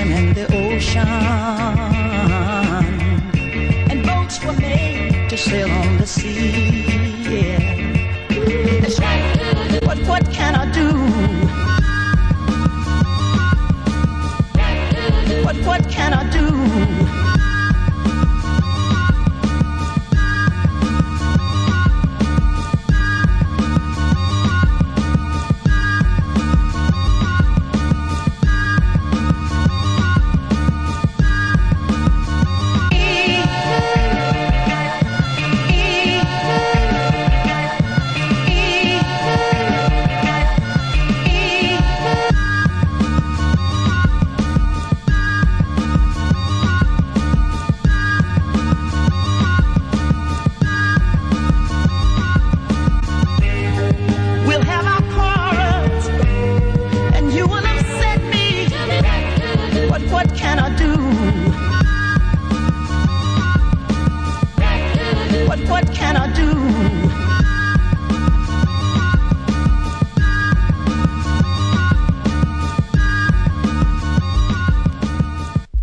swim in the ocean, and boats were made to sail on the sea. Yeah. But what can I do? But what can I do?